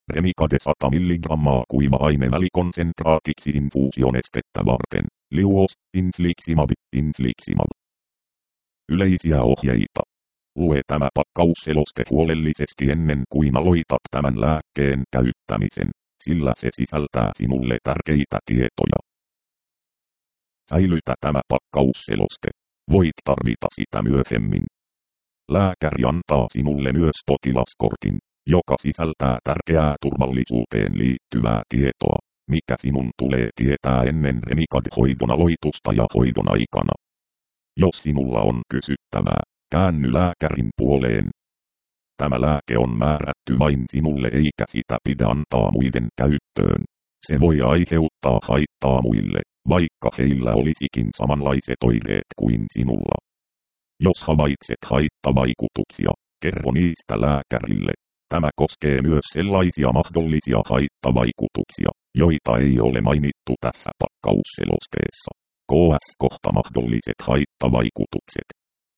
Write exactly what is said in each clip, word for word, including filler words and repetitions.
Remicade sata milligrammaa kuiva-aine välikonsentraatiksi infuusionestettä varten. Liuos, infliximab, infliximab. Yleisiä ohjeita. Lue tämä pakkausseloste huolellisesti ennen kuin aloitat tämän lääkkeen käyttämisen, sillä se sisältää sinulle tärkeitä tietoja. Säilytä tämä pakkausseloste. Voit tarvita sitä myöhemmin. Lääkäri antaa sinulle myös potilaskortin, joka sisältää tärkeää turvallisuuteen liittyvää tietoa, mikä sinun tulee tietää ennen Remicade-hoidon aloitusta ja hoidon aikana. Jos sinulla on kysyttävää, käänny lääkärin puoleen. Tämä lääke on määrätty vain sinulle eikä sitä pidä antaa muiden käyttöön. Se voi aiheuttaa haittaa muille, vaikka heillä olisikin samanlaiset oireet kuin sinulla. Jos havaitset haittavaikutuksia, kerro niistä lääkärille. Tämä koskee myös sellaisia mahdollisia haittavaikutuksia, joita ei ole mainittu tässä pakkausselosteessa. K S kohta mahdolliset haittavaikutukset.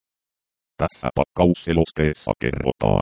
Tässä pakkausselosteessa kerrotaan.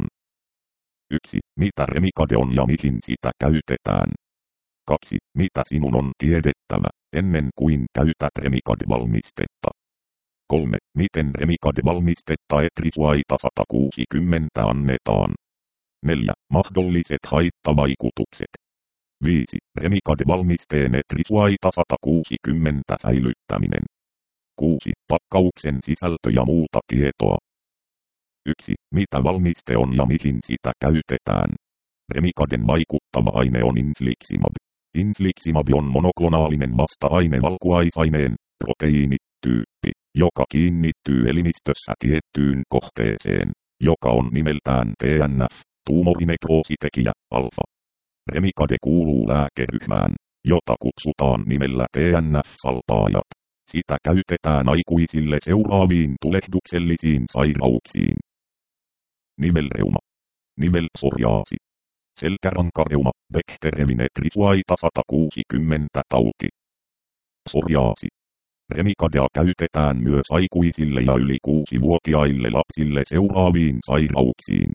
yksi. Mitä Remicade on ja mihin sitä käytetään. kaksi. Mitä sinun on tiedettävä, ennen kuin käytät Remicade-valmistetta. kolme. Miten Remicade-valmistetta Etrisuaita sata kuusikymmentä annetaan. neljä. Mahdolliset haittavaikutukset. viisi. Remicade-valmisteen Etrisuaita sata kuusikymmentä säilyttäminen. kuusi. Pakkauksen sisältö ja muuta tietoa. yksi. Mitä valmiste on ja mihin sitä käytetään. Remicaden vaikuttava aine on infliximab. Infliximab on monoklonaalinen vasta-aine valkuaisaineen, proteiinityyppi, joka kiinnittyy elimistössä tiettyyn kohteeseen, joka on nimeltään T N F, tuumorinekroositekijä, alfa. Remicade kuuluu lääkeryhmään, jota kutsutaan nimellä T N F-salpaajat. Sitä käytetään aikuisille seuraaviin tulehduksellisiin sairauksiin. Nivelreuma. Nivelpsoriaasi. Selkärankareuma, Bechteremin Etrisuaita sata kuusikymmentä tauti. Psoriaasi. Remicadea käytetään myös aikuisille ja yli kuusivuotiaille lapsille seuraaviin sairauksiin.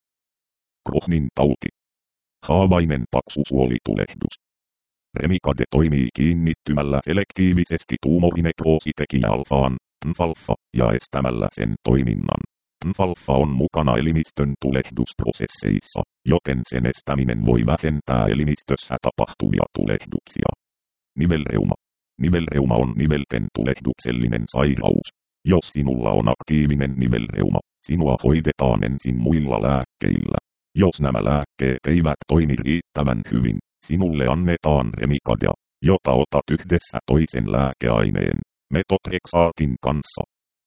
Crohnin tauti. Haavainen paksusuolitulehdus. Remicade toimii kiinnittymällä selektiivisesti tuumorinekroositekijä alfaan, T N F-alfa, ja estämällä sen toiminnan. T N F-alfa on mukana elimistön tulehdusprosesseissa, joten sen estäminen voi vähentää elimistössä tapahtuvia tulehduksia. Nivelreuma. Nivelreuma on nivelten tulehduksellinen sairaus. Jos sinulla on aktiivinen nivelreuma, sinua hoidetaan ensin muilla lääkkeillä. Jos nämä lääkkeet eivät toimi riittävän hyvin, sinulle annetaan Remicadea, jota otat yhdessä toisen lääkeaineen, metotrexaatin kanssa.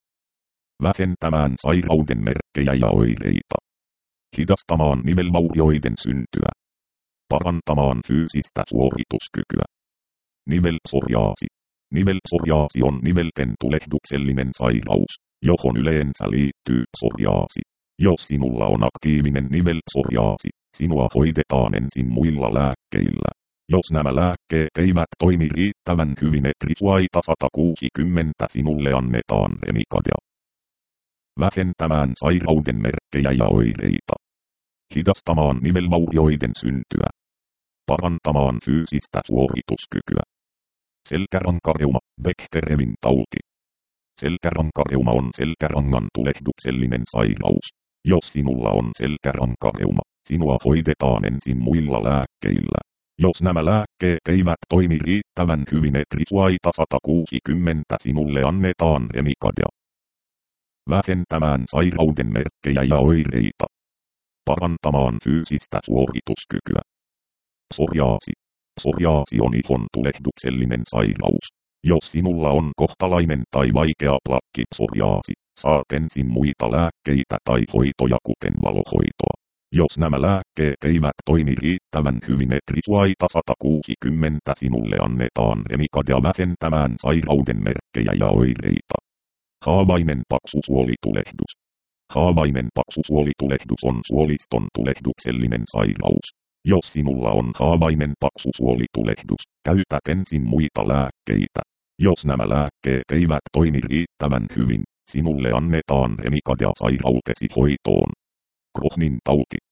Vähentämään sairauden merkkejä ja oireita. Hidastamaan nivelvaurioiden syntyä. Parantamaan fyysistä suorituskykyä. Nivelpsoriaasi. Nivelpsoriaasi on nivelten tulehduksellinen sairaus, johon yleensä liittyy psoriaasi. Jos sinulla on aktiivinen nivelpsoriaasi, sinua hoidetaan ensin muilla lääkkeillä. Jos nämä lääkkeet eivät toimi riittävän hyvin, Etrisuaita sata kuusikymmentä sinulle annetaan Remicadea. Vähentämään sairauden merkkejä ja oireita. Hidastamaan nivelvaurioiden syntyä. Parantamaan fyysistä suorituskykyä. Selkärankareuma, Bechteremin tauti. Selkärankareuma on selkärangan tulehduksellinen sairaus. Jos sinulla on selkärankareuma, sinua hoidetaan ensin muilla lääkkeillä. Jos nämä lääkkeet eivät toimi riittävän hyvin, Etrisuaita sata kuusikymmentä sinulle annetaan Remicadea. Vähentämään sairauden merkkejä ja oireita. Parantamaan fyysistä suorituskykyä. Psoriaasi. Psoriaasi on ihon tulehduksellinen sairaus. Jos sinulla on kohtalainen tai vaikea plakkipsoriaasi, saat ensin muita lääkkeitä tai hoitoja kuten valohoitoa. Jos nämä lääkkeet eivät toimi riittävän hyvin, Etrisuaita sata kuusikymmentä sinulle annetaan Remicadea vähentämään sairauden merkkejä ja oireita. Haavainen paksusuolitulehdus. Haavainen paksusuolitulehdus on suoliston tulehduksellinen sairaus. Jos sinulla on haavainen paksusuolitulehdus, käytät ensin muita lääkkeitä. Jos nämä lääkkeet eivät toimi riittävän hyvin, sinulle annetaan Remicadea sairautesi hoitoon. Crohnin tauti.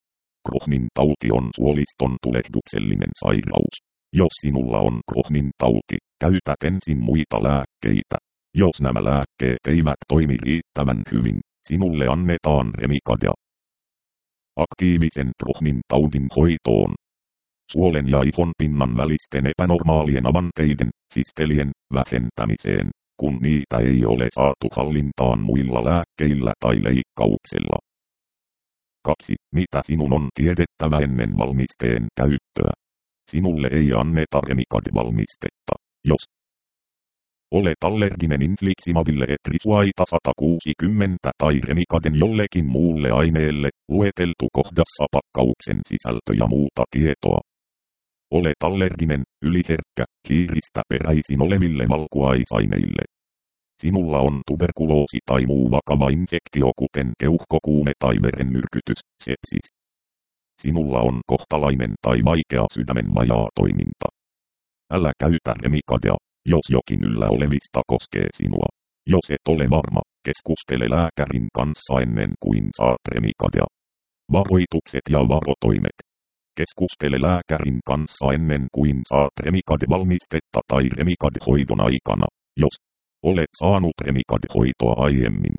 Crohnin tauti on suoliston tulehduksellinen sairaus. Jos sinulla on Crohnin tauti, käytät ensin muita lääkkeitä. Jos nämä lääkkeet eivät toimi riittävän hyvin, sinulle annetaan Remicadea. Aktiivisen Crohnin taudin hoitoon. Suolen ja ihon pinnan välisten epänormaalien avanteiden, fistelien, vähentämiseen, kun niitä ei ole saatu hallintaan muilla lääkkeillä tai leikkauksella. kaksi. Mitä sinun on tiedettävä ennen valmisteen käyttöä? Sinulle ei anneta Remicade-valmistetta, jos olet allerginen infliximabille etrisuaita sata kuusikymmentä tai Remicaden jollekin muulle aineelle, lueteltu kohdassa pakkauksen sisältö ja muuta tietoa. Olet allerginen, yliherkkä, hiiristä peräisin oleville valkuaisaineille. Sinulla on tuberkuloosi tai muu vakava infektio kuten keuhkokuume tai verenmyrkytys, sepsis. Sinulla on kohtalainen tai vaikea sydämen vajaatoiminta. Älä käytä Remicadea, jos jokin yllä olevista koskee sinua. Jos et ole varma, keskustele lääkärin kanssa ennen kuin saat Remicadea. Varoitukset ja varotoimet. Keskustele lääkärin kanssa ennen kuin saat Remicade-valmistetta tai Remicade-hoidon aikana, jos olet saanut Remicade-hoitoa aiemmin.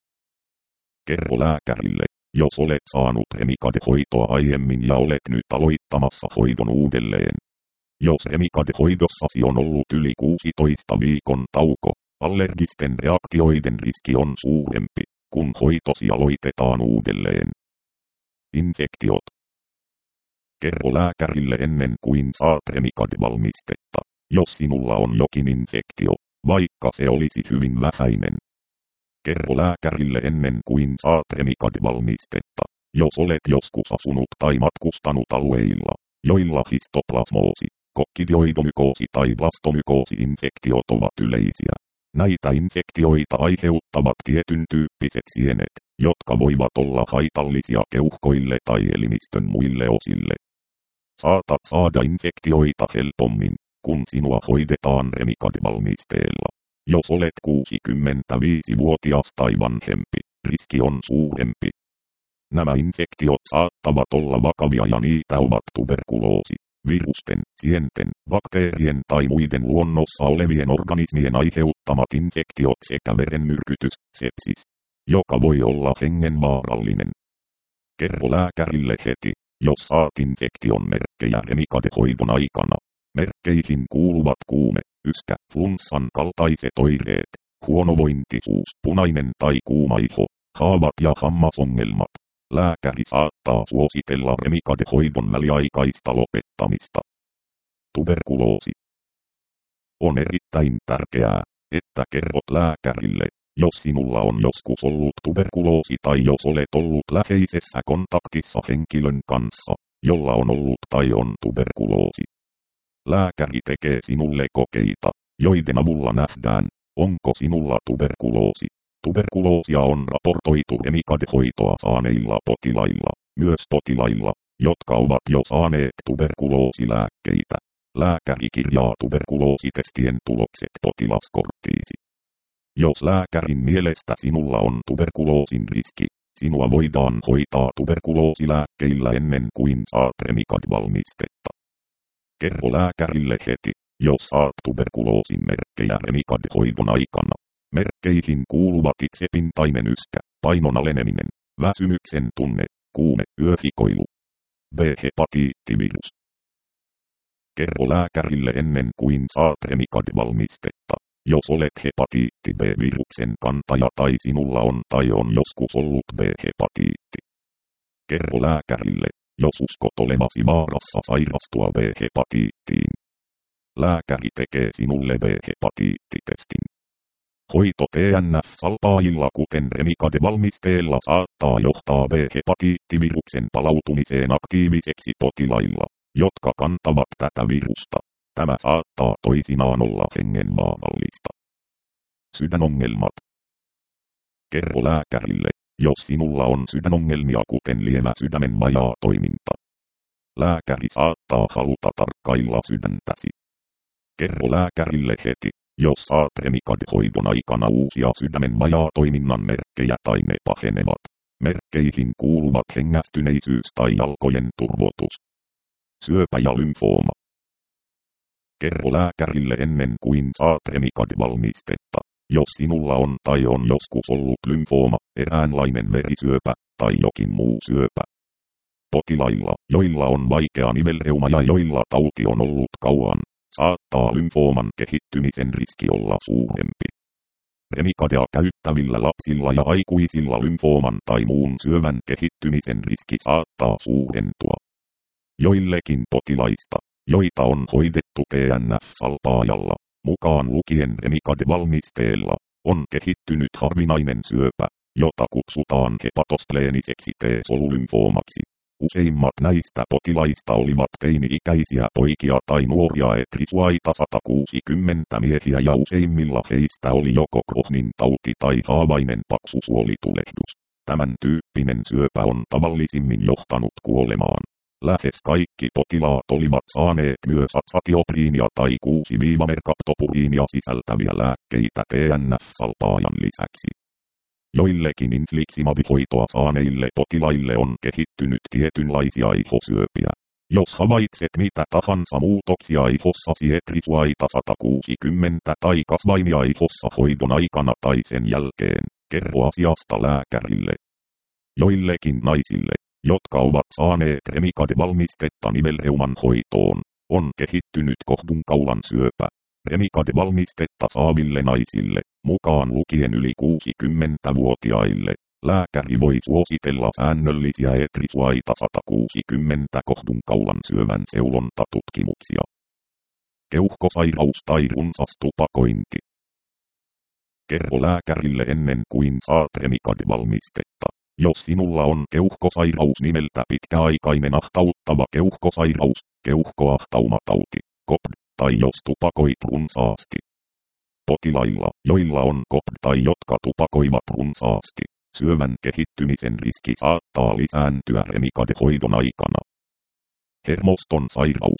Kerro lääkärille, jos olet saanut Remicade-hoitoa aiemmin ja olet nyt aloittamassa hoidon uudelleen. Jos Remicade-hoidossasi on ollut yli kuusitoista viikon tauko, allergisten reaktioiden riski on suurempi, kun hoitosi aloitetaan uudelleen. Infektiot. Kerro lääkärille ennen kuin saat Remicade-valmistetta, jos sinulla on jokin infektio, vaikka se olisi hyvin vähäinen. Kerro lääkärille ennen kuin saat Remicade-valmistetta, jos olet joskus asunut tai matkustanut alueilla, joilla histoplasmoosi, kokkidioidomykoosi tai blastomykoosi-infektiot ovat yleisiä. Näitä infektioita aiheuttavat tietyn tyyppiset sienet, jotka voivat olla haitallisia keuhkoille tai elimistön muille osille. Saatat saada infektioita helpommin, kun sinua hoidetaan Remicade-valmisteella. Jos olet kuusikymmentäviisivuotias tai vanhempi, riski on suurempi. Nämä infektiot saattavat olla vakavia ja niitä ovat tuberkuloosi, virusten, sienten, bakteerien tai muiden luonnossa olevien organismien aiheuttamat infektiot sekä verenmyrkytys, sepsis, joka voi olla hengenvaarallinen. Kerro lääkärille heti, jos saat infektion merkkejä Remicade-hoidon aikana. Merkkeihin kuuluvat kuume, yskä, flunssan kaltaiset oireet, huonovointisuus, punainen tai kuuma iho, haavat ja hammasongelmat. Lääkäri saattaa suositella Remicade-hoidon väliaikaista lopettamista. Tuberkuloosi. On erittäin tärkeää, että kerrot lääkärille, jos sinulla on joskus ollut tuberkuloosi tai jos olet ollut läheisessä kontaktissa henkilön kanssa, jolla on ollut tai on tuberkuloosi. Lääkäri tekee sinulle kokeita, joiden avulla nähdään, onko sinulla tuberkuloosi. Tuberkuloosia on raportoitu Remicade-hoitoa saaneilla potilailla, myös potilailla, jotka ovat jo saaneet tuberkuloosilääkkeitä. Lääkäri kirjaa tuberkuloositestien tulokset potilaskorttiisi. Jos lääkärin mielestä sinulla on tuberkuloosin riski, sinua voidaan hoitaa tuberkuloosilääkkeillä ennen kuin saat Remicade-valmistetta. Kerro lääkärille heti, jos saat tuberkuloosin merkkejä Remicade-hoidon aikana. Merkkeihin kuuluvat iksepintainen yskä, painon aleneminen, väsymyksen tunne, kuume, yöhikoilu. B-hepatiittivirus. Kerro lääkärille ennen kuin saat Remicade-valmistetta, jos olet hepatiitti B-viruksen kantaja tai sinulla on tai on joskus ollut B-hepatiitti. Kerro lääkärille, jos uskot olevasi vaarassa sairastua B-hepatiittiin. Lääkäri tekee sinulle B-hepatiittitestin. Hoito T N F-salpaajilla kuten Remicade-valmisteella saattaa johtaa B-hepatiittiviruksen palautumiseen aktiiviseksi potilailla, jotka kantavat tätä virusta. Tämä saattaa toisinaan olla hengenvaarallista. Sydänongelmat. Kerro lääkärille, jos sinulla on sydänongelmia kuten lievä sydämen vajaatoiminta. Lääkäri saattaa haluta tarkkailla sydäntäsi. Kerro lääkärille heti, jos saat Remicade-hoidon aikana uusia sydämen vajaatoiminnan merkkejä tai ne pahenevat. Merkkeihin kuuluvat hengästyneisyys tai jalkojen turvotus. Syöpä ja lymfooma. Kerro lääkärille ennen kuin saat Remicade-valmistetta. Jos sinulla on tai on joskus ollut lymfooma, eräänlainen verisyöpä tai jokin muu syöpä. Potilailla, joilla on vaikea nivelreuma ja joilla tauti on ollut kauan, saattaa lymfooman kehittymisen riski olla suurempi. Remicadea käyttävillä lapsilla ja aikuisilla lymfooman tai muun syövän kehittymisen riski saattaa suurentua. Joillekin potilaista, joita on hoidettu T N F-salpaajalla, mukaan lukien Remicade-valmisteella, on kehittynyt harvinainen syöpä, jota kutsutaan hepatospleeniseksi T-solulymfoomaksi. Useimmat näistä potilaista olivat teini-ikäisiä poikia tai nuoria etrisuaita sata kuusikymmentä miehiä ja useimmilla heistä oli joko Crohnin tauti tai haavainen paksusuolitulehdus. Tämän tyyppinen syöpä on tavallisimmin johtanut kuolemaan. Lähes kaikki potilaat olivat saaneet myös atsatiopriinia tai kuusi merkaptopuriinia sisältäviä lääkkeitä T N F-salpaajan lisäksi. Joillekin infliximab-hoitoa saaneille potilaille on kehittynyt tietynlaisia ihosyöpiä. Jos havaitset mitä tahansa muutoksia ihossasi etrisuaita sata kuusikymmentä tai kasvainia ihossa hoidon aikana tai sen jälkeen, kerro asiasta lääkärille. Joillekin naisille, jotka ovat saaneet Remicade-valmistetta nivelreuman hoitoon, on kehittynyt kohdunkaulan syöpä. Remicade-valmistetta saaville naisille, mukaan lukien yli kuusikymmentävuotiaille, lääkäri voi suositella säännöllisiä etrisuaita sata kuusikymmentä kohdunkaulan syövän seulontatutkimuksia. Keuhkosairaus tai runsas tupakointi. Kerro lääkärille ennen kuin saat Remicade-valmistetta. Jos sinulla on keuhkosairaus nimeltä pitkäaikainen ahtauttava keuhkosairaus, keuhkoahtaumatauti, C O P D, tai jos tupakoit runsaasti. Potilailla, joilla on C O P D tai jotka tupakoivat runsaasti, syövän kehittymisen riski saattaa lisääntyä Remicade-hoidon aikana. Hermoston sairaus.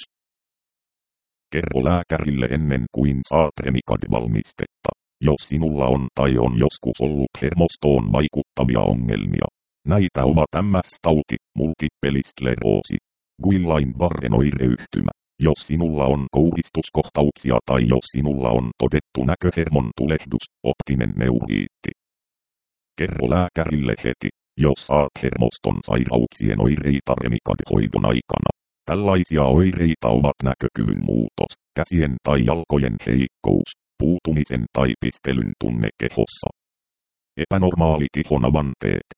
Kerro lääkärille ennen kuin saat Remicade-valmistetta. Jos sinulla on tai on joskus ollut hermostoon vaikuttavia ongelmia. Näitä ovat M S-tauti, multipeliskleroosi, Guillain-Barren oireyhtymä. Jos sinulla on kouristuskohtauksia tai jos sinulla on todettu näköhermon tulehdus, optinen neuriitti. Kerro lääkärille heti, jos saat hermoston sairauksien oireita Remicade-hoidon aikana. Tällaisia oireita ovat näkökyvyn muutos, käsien tai jalkojen heikkous, puutumisen tai pistelyn tunne kehossa. Epänormaalit ihonavanteet.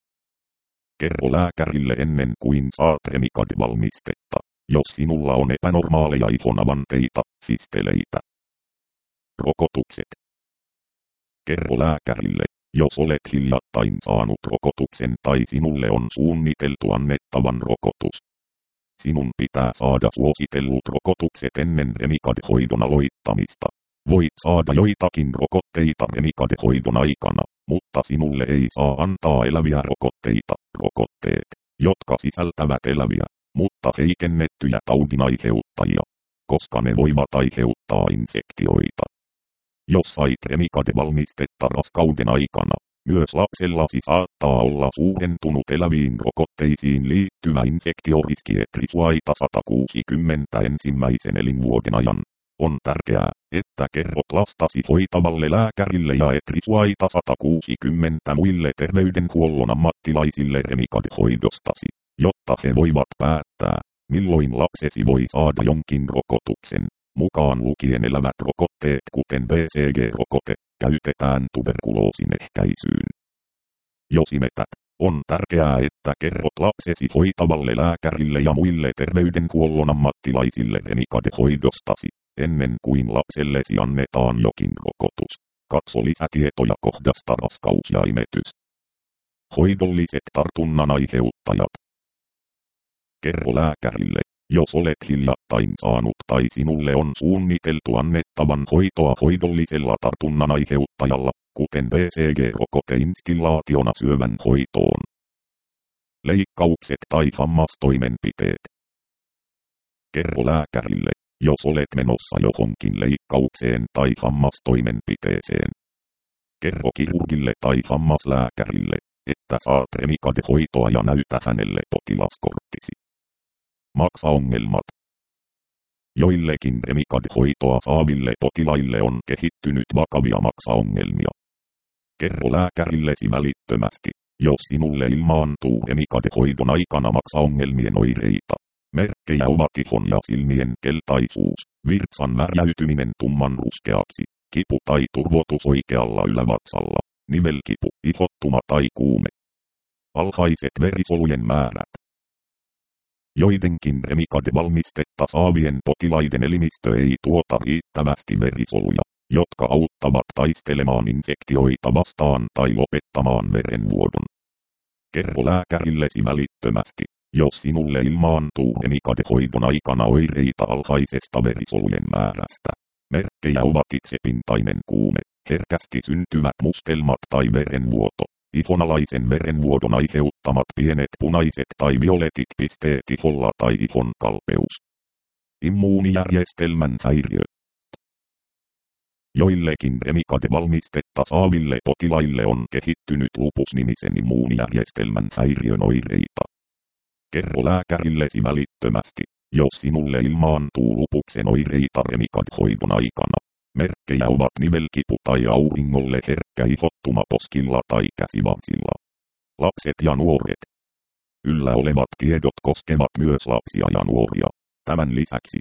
Kerro lääkärille ennen kuin saat Remicade-valmistetta, jos sinulla on epänormaaleja ihonavanteita, fisteleitä. Rokotukset. Kerro lääkärille, jos olet hiljattain saanut rokotuksen tai sinulle on suunniteltu annettavan rokotus. Sinun pitää saada suositellut rokotukset ennen Remicade-hoidon aloittamista. Voit saada joitakin rokotteita Remicade-hoidon aikana, mutta sinulle ei saa antaa eläviä rokotteita, rokotteet, jotka sisältävät eläviä, mutta heikennettyjä taudinaiheuttajia, koska ne voivat aiheuttaa infektioita. Jos sait Remicade-valmistetta raskauden aikana, myös lapsellasi saattaa olla suurentunut eläviin rokotteisiin liittyvä infektioriski etrisuaita sata kuusikymmentä ensimmäisen elinvuoden ajan. On tärkeää, että kerrot lastasi hoitavalle lääkärille ja etrisuaita sata kuusikymmentä muille terveydenhuollon ammattilaisille Remicade-hoidostasi, jotta he voivat päättää, milloin lapsesi voi saada jonkin rokotuksen. Mukaan lukien elävät rokotteet kuten B C G-rokote, käytetään tuberkuloosin ehkäisyyn. Jos imetät, on tärkeää, että kerrot lapsesi hoitavalle lääkärille ja muille terveydenhuollon ammattilaisille Remicade-hoidostasi, ennen kuin lapsellesi annetaan jokin rokotus. Katso lisätietoja kohdasta raskaus ja imetys. Hoidolliset tartunnan aiheuttajat. Kerro lääkärille, jos olet hiljattain saanut tai sinulle on suunniteltu annettavan hoitoa hoidollisella tartunnan aiheuttajalla, kuten B C G-rokoteinstillaationa syövän hoitoon. Leikkaukset tai hammastoimenpiteet. Kerro lääkärille, jos olet menossa johonkin leikkaukseen tai hammastoimenpiteeseen. Kerro kirurgille tai hammaslääkärille, että saat Remicade-hoitoa ja näytä hänelle potilaskorttisi. Maksaongelmat. Joillekin Remicade-hoitoa saaville potilaille on kehittynyt vakavia maksaongelmia. Kerro lääkärillesi välittömästi, jos sinulle ilmaantuu Remicade-hoidon aikana maksaongelmien oireita. Merkkejä ovat ihon ja silmien keltaisuus, virtsan värjäytyminen tumman ruskeaksi, kipu tai turvotus oikealla ylävatsalla, nivelkipu, ihottuma tai kuume. Alhaiset verisolujen määrät. Joidenkin Remicade-valmistetta saavien potilaiden elimistö ei tuota riittävästi verisoluja, jotka auttavat taistelemaan infektioita vastaan tai lopettamaan verenvuodon. Kerro lääkärillesi välittömästi, jos sinulle ilmaantuu Remicade-hoidon aikana oireita alhaisesta verisolujen määrästä. Merkkejä ovat itsepintainen kuume, herkästi syntyvät mustelmat tai verenvuoto, ihonalaisen verenvuodon aiheuttamat pienet punaiset tai violetit pisteet iholla tai ihon kalpeus. Immuunijärjestelmän häiriö. Joillekin Remicade-valmistetta saaville potilaille on kehittynyt lupus-nimisen immuunijärjestelmän häiriön oireita. Kerro lääkärillesi välittömästi, jos sinulle ilmaantuu lupuksen oireita Remicade-hoidon aikana. Merkkejä ovat nivelkipu tai auringolle herkkä ihottuma poskilla tai käsivansilla. Lapset ja nuoret. Yllä olevat tiedot koskevat myös lapsia ja nuoria. Tämän lisäksi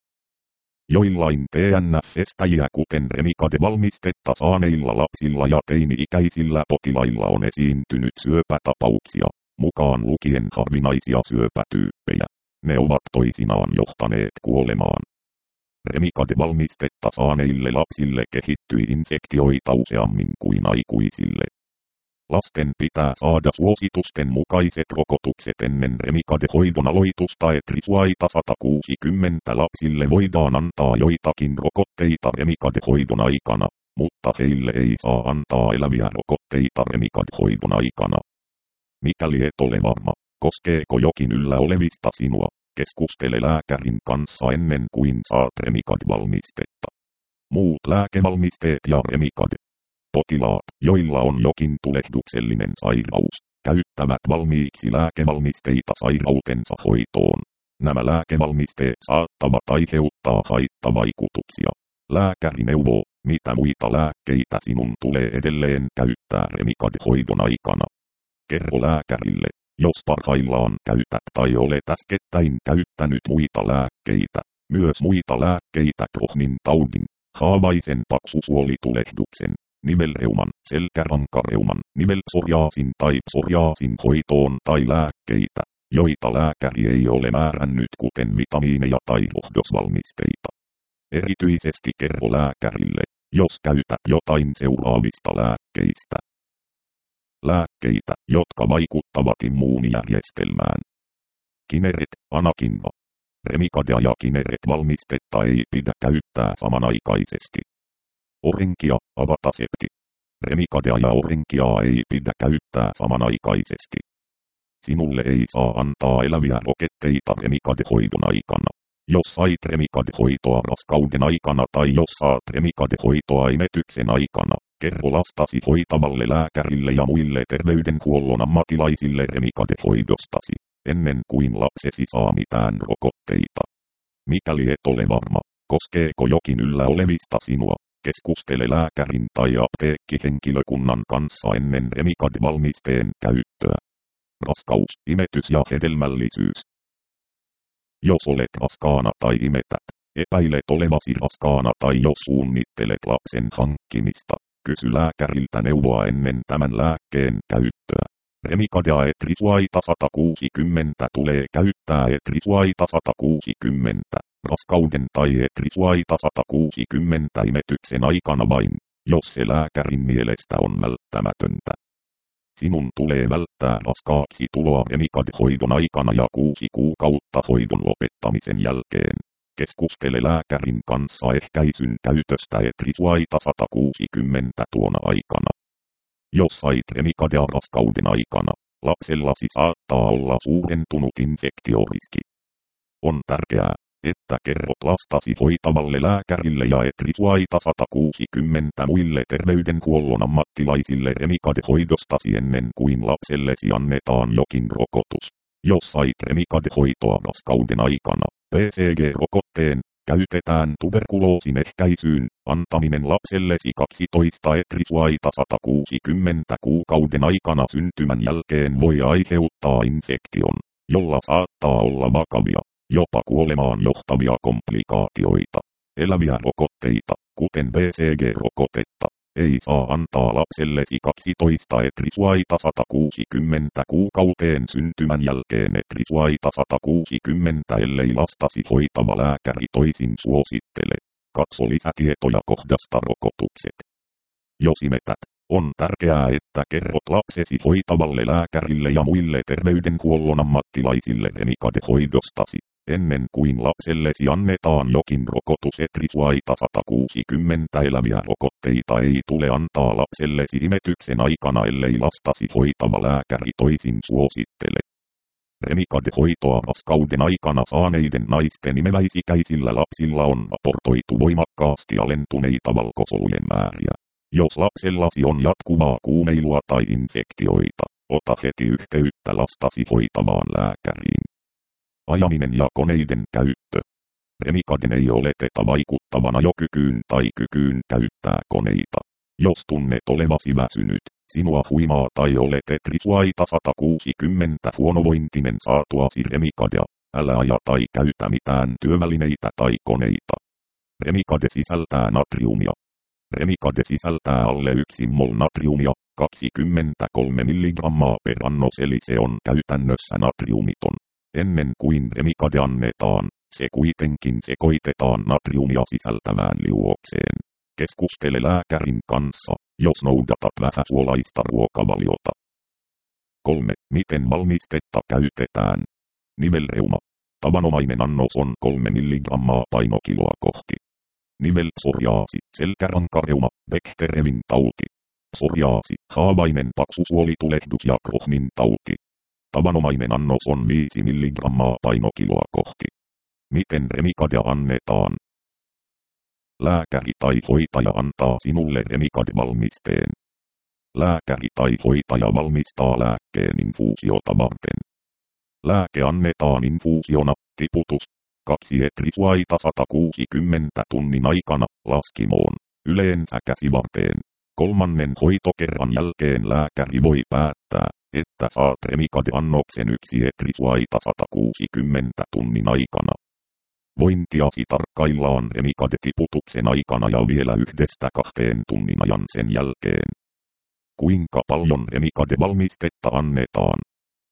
joillain T N F-estäjiä kuten Remicade-valmistetta saaneilla lapsilla ja teini-ikäisillä potilailla on esiintynyt syöpätapauksia, mukaan lukien harvinaisia syöpätyyppejä. Ne ovat toisinaan johtaneet kuolemaan. Remicade-valmistetta saaneille lapsille kehittyi infektioita useammin kuin aikuisille. Lasten pitää saada suositusten mukaiset rokotukset ennen Remicade-hoidon aloitusta. Etrisuaita sata kuusikymmentä lapsille voidaan antaa joitakin rokotteita Remicade-hoidon aikana, mutta heille ei saa antaa eläviä rokotteita Remicade-hoidon aikana. Mikäli et ole varma, koskeeko jokin yllä olevista sinua, keskustele lääkärin kanssa ennen kuin saat Remicade-valmistetta. Muut lääkevalmisteet ja Remicade. Potilaat, joilla on jokin tulehduksellinen sairaus, käyttävät valmiiksi lääkevalmisteita sairautensa hoitoon. Nämä lääkevalmisteet saattavat aiheuttaa haittavaikutuksia. Lääkäri neuvoo, mitä muita lääkkeitä sinun tulee edelleen käyttää Remicade-hoidon aikana. Kerro lääkärille, jos parhaillaan käytät tai olet äskettäin käyttänyt muita lääkkeitä, myös muita lääkkeitä Crohnin taudin, haavaisen paksusuolitulehduksen, nivelreuman, selkärankareuman, nivelpsoriaasin tai psoriaasin hoitoon tai lääkkeitä, joita lääkäri ei ole määrännyt kuten vitamiineja tai rohdosvalmisteita. Erityisesti kerro lääkärille, jos käytät jotain seuraavista lääkkeistä. Lääkkeitä, jotka vaikuttavat immuunijärjestelmään. Kineret, anakinra. Remicadea ja Kineret-valmistetta ei pidä käyttää samanaikaisesti. Orenkia, avatasepti. Remicadea ja orenkiaa ei pidä käyttää samanaikaisesti. Sinulle ei saa antaa eläviä rokotteita Remicade-hoidon aikana. Jos sait Remicade-hoitoa raskauden aikana tai jos saat Remicade-hoitoa imetyksen aikana, kerro lastasi hoitavalle lääkärille ja muille terveydenhuollon ammattilaisille Remicade-hoidostasi, ennen kuin lapsesi saa mitään rokotteita. Mikäli et ole varma, koskeeko jokin yllä olevista sinua, keskustele lääkärin tai apteekkihenkilökunnan kanssa ennen Remicade-valmisteen käyttöä. Raskaus, imetys ja hedelmällisyys. Jos olet raskaana tai imetät, epäilet olevasi raskaana tai jos suunnittelet lapsen hankkimista, kysy lääkäriltä neuvoa ennen tämän lääkkeen käyttöä. Remicadea etrisuaita sata kuusikymmentä tulee käyttää etrisuaita sata kuusikymmentä, raskauden tai etrisuaita sata kuusikymmentä imetyksen aikana vain, jos se lääkärin mielestä on välttämätöntä. Sinun tulee välttää raskaaksi tuloa Remicade-hoidon aikana ja kuusi kuukautta hoidon lopettamisen jälkeen. Keskustele lääkärin kanssa ehkäisyn käytöstä etrisuaita sata kuusikymmentä tuona aikana. Jos sait Remicadea raskauden aikana, lapsellasi saattaa olla suurentunut infektioriski. On tärkeää, että kerrot lastasi hoitavalle lääkärille ja et risuaita sata kuusikymmentä muille terveydenhuollon ammattilaisille Remicade-hoidostasi ennen kuin lapsellesi annetaan jokin rokotus. Jos sait Remicade-hoitoa raskauden aikana, B C G-rokotteen käytetään tuberkuloosin ehkäisyyn antaminen lapsellesi kaksitoista et risuaita sata kuusikymmentä kuukauden aikana syntymän jälkeen voi aiheuttaa infektion, jolla saattaa olla vakavia, jopa kuolemaan johtavia komplikaatioita. Eläviä rokotteita, kuten B C G-rokotetta, ei saa antaa lapsellesi kaksitoista et risuaita sata kuusikymmentä kuukauteen syntymän jälkeen et risuaita sata kuusikymmentä ellei lastasi hoitava lääkäri toisin suosittele. Katso lisätietoja kohdasta rokotukset. Jos imetät, on tärkeää, että kerrot lapsesi hoitavalle lääkärille ja muille terveydenhuollon ammattilaisille Remicade-hoidostasi, ennen kuin lapsellesi annetaan jokin rokotus et risuaita sata kuusikymmentä eläviä rokotteita ei tule antaa lapsellesi imetyksen aikana ellei lastasi hoitava lääkäri toisin suosittele. Remicade-hoitoa raskauden aikana saaneiden naisten imeväisikäisillä lapsilla on raportoitu voimakkaasti alentuneita valkosolujen määriä. Jos lapsellasi on jatkuvaa kuumeilua tai infektioita, ota heti yhteyttä lastasi hoitavaan lääkäriin. Ajaminen ja koneiden käyttö. Remicaden ei oleteta vaikuttavana jo kykyyn tai kykyyn käyttää koneita. Jos tunnet olevasi väsynyt, sinua huimaa tai olet et risuaita sata kuusikymmentä huonovointinen saatuasi Remicadea, älä aja tai käytä mitään työvälineitä tai koneita. Remicade sisältää natriumia. Remicade sisältää alle yksi mol natriumia, kaksikymmentäkolme milligrammaa per annos eli se on käytännössä natriumiton. Ennen kuin Remicade annetaan, se kuitenkin sekoitetaan natriumia sisältävään liuokseen. Keskustele lääkärin kanssa, jos noudatat vähäsuolaista ruokavaliota. kolme. Miten valmistetta käytetään? Nivelreuma. Tavanomainen annos on kolme milligrammaa painokiloa kohti. Nivelpsoriaasi, selkärankareuma, Bechtereevin tauti. Psoriaasi, haavainen paksusuolitulehdus ja Crohnin tauti. Tavanomainen annos on viisi milligrammaa painokiloa kohti. Miten Remicadea annetaan? Lääkäri tai hoitaja antaa sinulle Remicade-valmisteen. Lääkäri tai hoitaja valmistaa lääkkeen infuusiota varten. Lääke annetaan infuusiona, tiputus, kaksi et risuaita sata kuusikymmentä tunnin aikana, laskimoon, yleensä käsivarteen. Kolmannen hoitokerran jälkeen lääkäri voi päättää, että saat Remicade-annoksen yksi et risuaita sata kuusikymmentä tunnin aikana. Vointiasi tarkkaillaan Remicade-tiputuksen aikana ja vielä yhdestä kahteen tunnin ajan sen jälkeen. Kuinka paljon Remicade-valmistetta annetaan?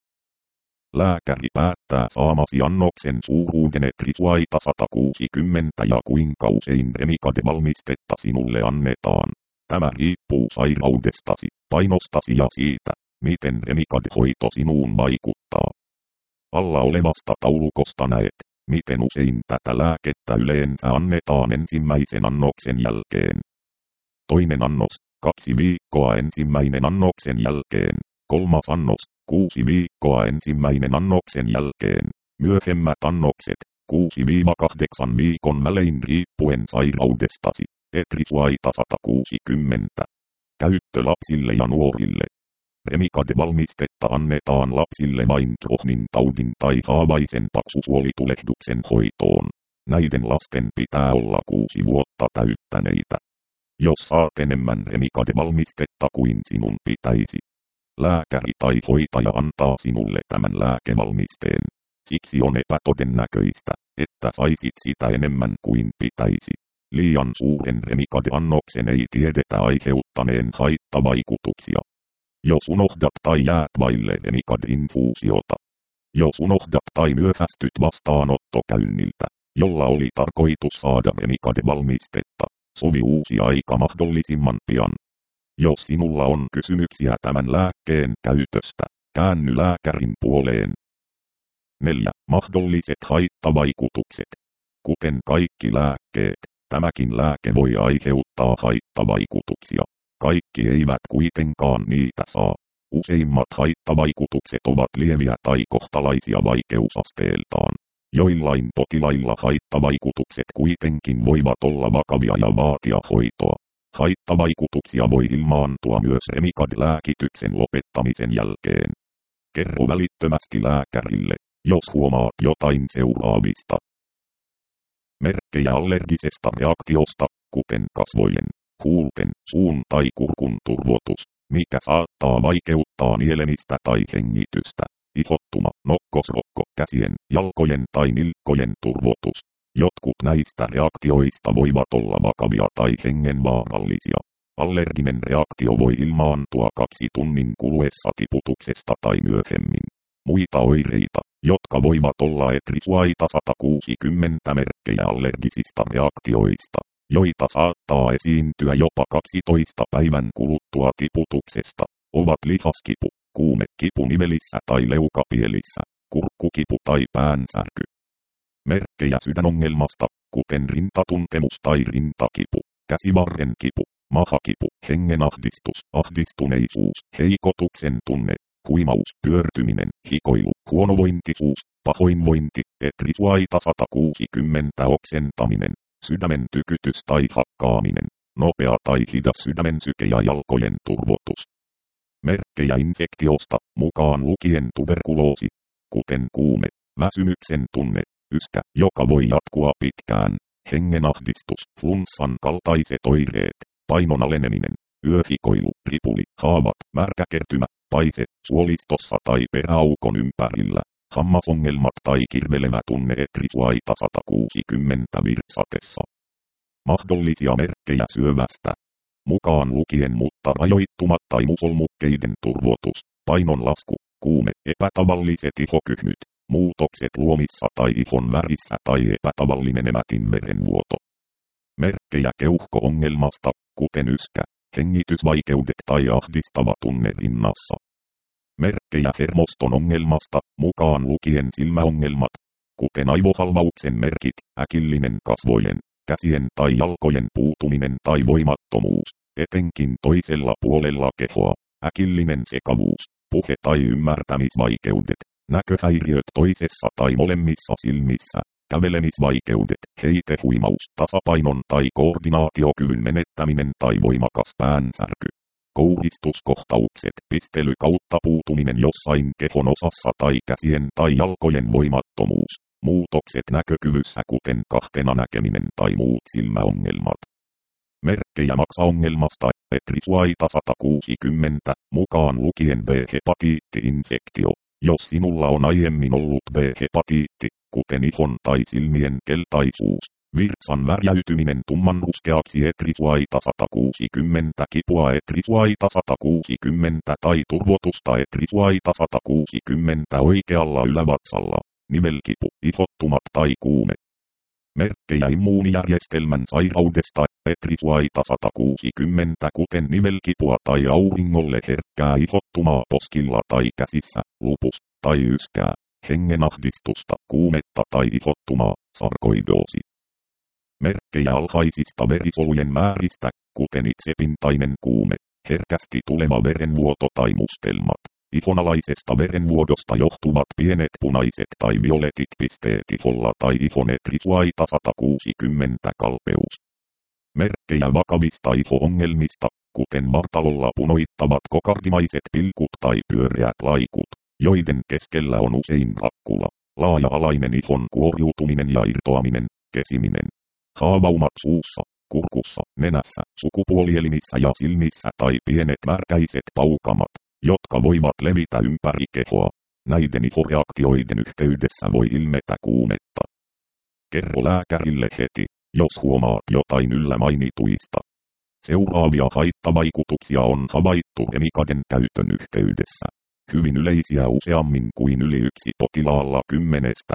Lääkäri päättää saamasi annoksen suuruuden et risuaita sata kuusikymmentä ja kuinka usein Remicade-valmistetta sinulle annetaan. Tämä riippuu sairaudestasi, painostasi ja siitä, miten Remicade-hoito sinuun vaikuttaa. Alla olevasta taulukosta näet, miten usein tätä lääkettä yleensä annetaan ensimmäisen annoksen jälkeen. Toinen annos, kaksi viikkoa ensimmäinen annoksen jälkeen. Kolmas annos, kuusi viikkoa ensimmäinen annoksen jälkeen. Myöhemmät annokset, kuusi kahdeksan viikon välein riippuen sairaudestasi. Et risuaita sata kuusikymmentä. Käyttö lapsille ja nuorille. Remicade-valmistetta annetaan lapsille vain Crohnin taudin tai haavaisen paksusuolitulehduksen hoitoon. Näiden lasten pitää olla kuusi vuotta täyttäneitä. Jos saat enemmän Remicade-valmistetta kuin sinun pitäisi, lääkäri tai hoitaja antaa sinulle tämän lääkevalmisteen. Siksi on epätodennäköistä, että saisit sitä enemmän kuin pitäisi. Liian suuren Remicade-annoksen ei tiedetä aiheuttaneen haittavaikutuksia. Jos unohdat tai jäät vaille Remicade-infuusiota. Jos unohdat tai myöhästyt vastaanottokäynniltä, jolla oli tarkoitus saada Remicade-valmistetta, sovi uusi aika mahdollisimman pian. Jos sinulla on kysymyksiä tämän lääkkeen käytöstä, käänny lääkärin puoleen. neljä. Mahdolliset haittavaikutukset. Kuten kaikki lääkkeet, tämäkin lääke voi aiheuttaa haittavaikutuksia. Kaikki eivät kuitenkaan niitä saa. Useimmat haittavaikutukset ovat lieviä tai kohtalaisia vaikeusasteeltaan. Joillain potilailla haittavaikutukset kuitenkin voivat olla vakavia ja vaatia hoitoa. Haittavaikutuksia voi ilmaantua myös Remicade-lääkityksen lopettamisen jälkeen. Kerro välittömästi lääkärille, jos huomaat jotain seuraavista. Merkkejä allergisesta reaktiosta, kuten kasvojen, huulten, suun tai kurkun turvotus, mikä saattaa vaikeuttaa nielemistä tai hengitystä. Ihottuma, nokkosrokko, käsien, jalkojen tai nilkkojen turvotus. Jotkut näistä reaktioista voivat olla vakavia tai hengenvaarallisia. Allerginen reaktio voi ilmaantua kaksi tunnin kuluessa tiputuksesta tai myöhemmin. Muita oireita, jotka voivat olla Etrisuaita sata kuusikymmentä merkkejä allergisista reaktioista, joita saattaa esiintyä jopa kaksitoista päivän kuluttua tiputuksesta, ovat lihaskipu, kuumekipu nivelissä tai leukapielissä, kurkkukipu tai päänsärky. Merkkejä sydänongelmasta, kuten rintatuntemus tai rintakipu, käsivarren kipu, mahakipu, hengenahdistus, ahdistuneisuus, heikotuksen tunne, huimaus, pyörtyminen, hikoilu, huonovointisuus, pahoinvointi, Etrisuaita sata kuusikymmentä oksentaminen, sydämen tykytys tai hakkaaminen, nopea tai hidas sydämensyke ja jalkojen turvotus. Merkkejä infektiosta, mukaan lukien tuberkuloosi, kuten kuume, väsymyksen tunne, yskä, joka voi jatkua pitkään, hengenahdistus, flunssan kaltaiset oireet, painon aleneminen, yöhikoilu, ripuli, haavat, märkäkertymä, paise, suolistossa tai peräaukon ympärillä, hammasongelmat tai kirvelevä tunne Etrisuaita sata kuusikymmentä virsatessa. Mahdollisia merkkejä syövästä, mukaan lukien mutta rajoittumatta imusolmukkeiden turvotus, painonlasku, kuume, epätavalliset ihokyhmyt, muutokset luomissa tai ihon värissä tai epätavallinen emätin verenvuoto. Merkkejä keuhko-ongelmasta, kuten yskä, hengitysvaikeudet tai ahdistava tunne rinnassa. Merkkejä hermoston ongelmasta, mukaan lukien silmäongelmat, kuten aivohalvauksen merkit, äkillinen kasvojen, käsien tai jalkojen puutuminen tai voimattomuus, etenkin toisella puolella kehoa, äkillinen sekavuus, puhe- tai ymmärtämisvaikeudet, näköhäiriöt toisessa tai molemmissa silmissä, kävelemisvaikeudet, heitehuimaus, tasapainon tai koordinaatiokyvyn menettäminen tai voimakas päänsärky. Kouhistuskohtaukset, pistely kautta puutuminen jossain kehon osassa tai käsien tai jalkojen voimattomuus, muutokset näkökyvyssä kuten kahtena näkeminen tai muut silmäongelmat. Merkkejä maksaongelmasta, Etrisuaita sata kuusikymmentä, mukaan lukien B-hepatiitti-infektio. Jos sinulla on aiemmin ollut B-hepatiitti, kuten ihon tai silmien keltaisuus, virtsan värjäytyminen tummanruskeaksi Etrisuaita sata kuusikymmentä, kipua Etrisuaita sata kuusikymmentä tai turvotusta Etrisuaita sata kuusikymmentä oikealla ylävatsalla, nivelkipu, ihottumat tai kuume. Merkkejä immuunijärjestelmän sairaudesta, Etrisuaita sata kuusikymmentä kuten nivelkipua tai auringolle herkkää ihottumaa poskilla tai käsissä, lupus, tai yskää, hengenahdistusta, kuumetta tai ihottumaa, sarkoidoosi. Merkkejä alhaisista verisolujen määristä, kuten itsepintainen kuume, herkästi tuleva verenvuoto tai mustelmat. Ihonalaisesta verenvuodosta johtuvat pienet punaiset tai violetit pisteet iholla tai ihon Etrisuaita sata kuusikymmentä kalpeus. Merkkejä vakavista iho-ongelmista, kuten vartalolla punoittavat kokardimaiset pilkut tai pyöreät laikut, joiden keskellä on usein rakkula, laaja-alainen ihon kuoriutuminen ja irtoaminen, kesiminen. Haavaumat suussa, kurkussa, nenässä, sukupuolielimissä ja silmissä tai pienet märkäiset paukamat, jotka voivat levitä ympäri kehoa. Näiden ihoreaktioiden yhteydessä voi ilmetä kuumetta. Kerro lääkärille heti, jos huomaat jotain yllä mainituista. Seuraavia haittavaikutuksia on havaittu Remicaden käytön yhteydessä. Hyvin yleisiä useammin kuin yli yksi potilaalla kymmenestä.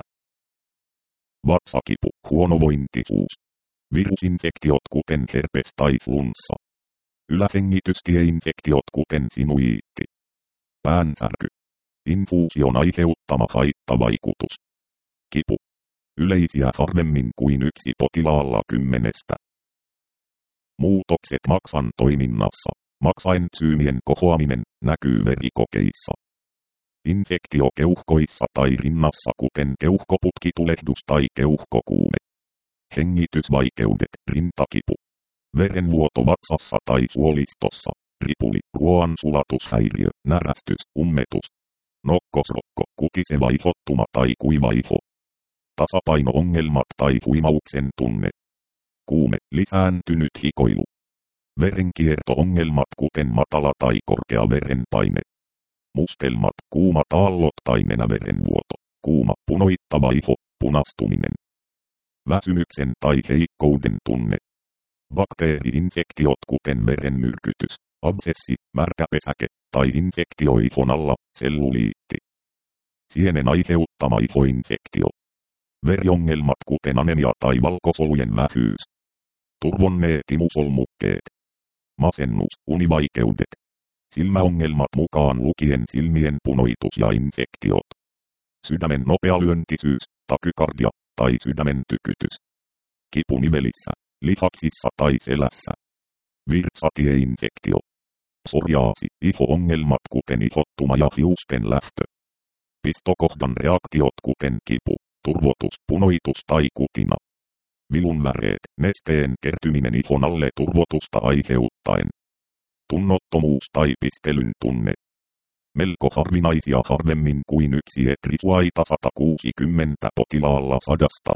Vatsakipu, huonovointisuus. Virusinfektiot kuten herpes tai flunssa. Ylähengitystieinfektiot kuten sinuiitti. Päänsärky. Infuusion aiheuttama haittavaikutus. Kipu. Yleisiä harvemmin kuin yksi potilaalla kymmenestä. Muutokset maksan toiminnassa. Maksaentsyymien kohoaminen näkyy verikokeissa. Infektio keuhkoissa tai rinnassa kuten keuhkoputkitulehdus tai keuhkokuume. Hengitysvaikeudet, rintakipu. Verenvuoto vatsassa tai suolistossa, ripuli, ruoansulatushäiriö, närästys, ummetus. Nokkosrokko, kutiseva ihottuma tai kuiva iho. Tasapaino-ongelmat tai huimauksen tunne. Kuume, lisääntynyt hikoilu. Verenkierto-ongelmat kuten matala tai korkea verenpaine. Mustelmat, kuumat aallot tai nenäverenvuoto, kuuma, punoittava iho, punastuminen. Väsymyksen tai heikkouden tunne. Bakteeri-infektiot kuten verenmyrkytys, absessi, märkäpesäke tai infektio ihon alla, selluliitti. Sienen aiheuttama ihoinfektio. Veriongelmat kuten anemia tai valkosolujen vähyys. Turvonneet imusolmukkeet. Masennus, univaikeudet. Silmäongelmat mukaan lukien silmien punoitus ja infektiot. Sydämen nopea lyöntisyys, takykardia tai sydämen tykytys. Kipu nivelissä, lihaksissa tai selässä. Virtsatieinfektio. Psoriaasi, iho-ongelmat kuten ihottuma ja hiusten lähtö. Pistokohdan reaktiot kuten kipu, turvotus, punoitus tai kutina. Vilunväreet, nesteen kertyminen ihon alle turvotusta aiheuttaen. Tunnottomuus tai pistelyn tunne. Melko harvinaisia, harvemmin kuin yksi etrisuaita sata kuusikymmentä potilaalla sadasta.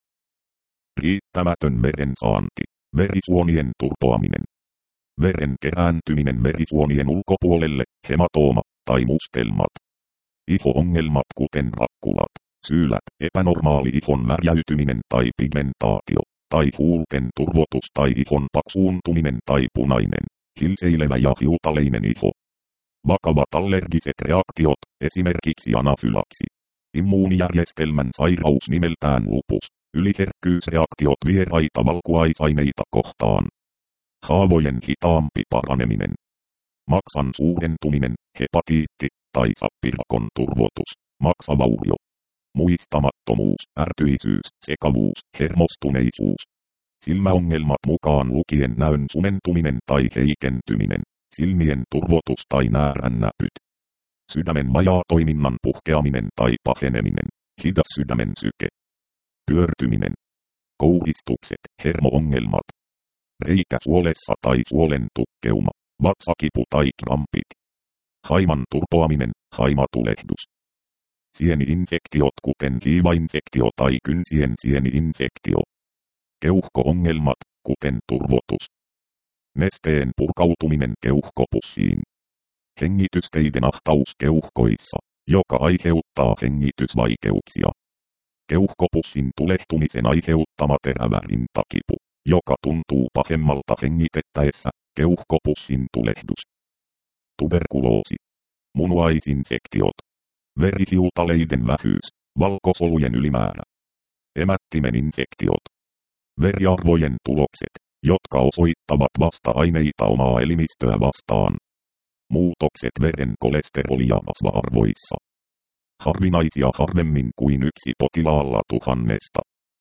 Riittämätön verensaanti, verisuonien turpoaminen. Veren kerääntyminen verisuonien ulkopuolelle, hematooma tai mustelmat. Iho-ongelmat kuten rakkulat, syylät, epänormaali ihon värjäytyminen tai pigmentaatio, tai huulten turvotus tai ihon paksuuntuminen tai punainen, hilseilevä ja hiutaleinen iho. Vakavat allergiset reaktiot, esimerkiksi anafylaksi. Immuunijärjestelmän sairaus nimeltään lupus, yliherkkyysreaktiot vieraita valkuaisaineita kohtaan. Haavojen hitaampi paraneminen. Maksan suurentuminen, hepatiitti tai sappirakon turvotus, maksavaurio. Muistamattomuus, ärtyisyys, sekavuus, hermostuneisuus. Silmäongelmat mukaan lukien näön sumentuminen tai heikentyminen, silmien turvotus tai näärännäpyt. Sydämen vajaatoiminnan puhkeaminen tai paheneminen, hidas sydämen syke. Pyörtyminen. Kouristukset, hermo-ongelmat. Reikä suolessa tai suolen tukkeuma, vatsakipu tai krampit. Haiman turpoaminen, haimatulehdus. Sieni-infektiot kuten hiivainfektio tai kynsien sieni-infektio. Keuhko-ongelmat, kuten turvotus. Nesteen purkautuminen keuhkopussiin. Hengitysteiden ahtaus keuhkoissa, joka aiheuttaa hengitysvaikeuksia. Keuhkopussin tulehtumisen aiheuttama terävä rintakipu, joka tuntuu pahemmalta hengitettäessä, keuhkopussin tulehdus. Tuberkuloosi. Munuaisinfektiot. Verihiutaleiden vähyys, valkosolujen ylimäärä. Emättimen infektiot. Veriarvojen tulokset, jotka osoittavat vasta-aineita omaa elimistöä vastaan. Muutokset veren kolesteri- ja rasva-arvoissa. Harvinaisia harvemmin kuin yksi potilaalla tuhannesta.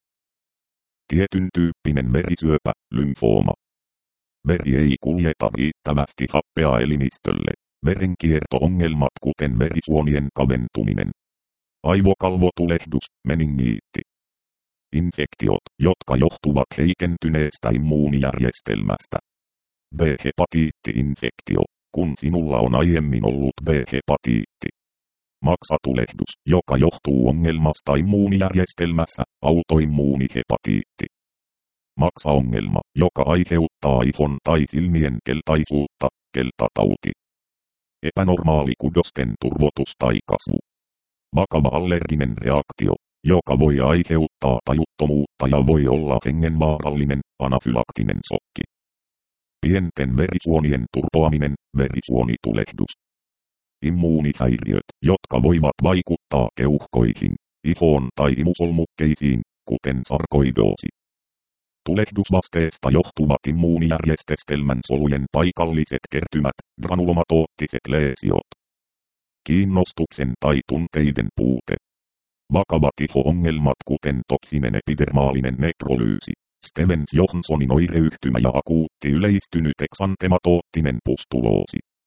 Tietyn tyyppinen verisyöpä, lymfooma. Veri ei kuljeta riittävästi happea elimistölle. Verenkierto-ongelmat kuten verisuonien kaventuminen. Aivokalvotulehdus, meningiitti. Infektiot, jotka johtuvat heikentyneestä immuunijärjestelmästä. B-hepatiitti-infektio, kun sinulla on aiemmin ollut B-hepatiitti. Maksatulehdus, joka johtuu ongelmasta immuunijärjestelmässä, autoimmuunihepatiitti. Maksaongelma, joka aiheuttaa ihon tai silmien keltaisuutta, keltatauti. Epänormaali kudosten turvotus tai kasvu. Vakava allerginen reaktio, joka voi aiheuttaa tajuttomuutta ja voi olla hengenvaarallinen, anafylaktinen sokki. Pienten verisuonien turpoaminen, verisuonitulehdus. Immuunihäiriöt, jotka voivat vaikuttaa keuhkoihin, ihoon tai imusolmukkeisiin, kuten sarkoidoosi. Tulehdusvasteesta johtuvat immuunijärjestelmän solujen paikalliset kertymät, granulomatoottiset leesiot. Kiinnostuksen tai tunteiden puute. Vakavat iho-ongelmat kuten toksinen epidermaalinen nekrolyysi, Stevens-Johnsonin oireyhtymä ja akuutti yleistynyt eksantematoottinen pustuloosi.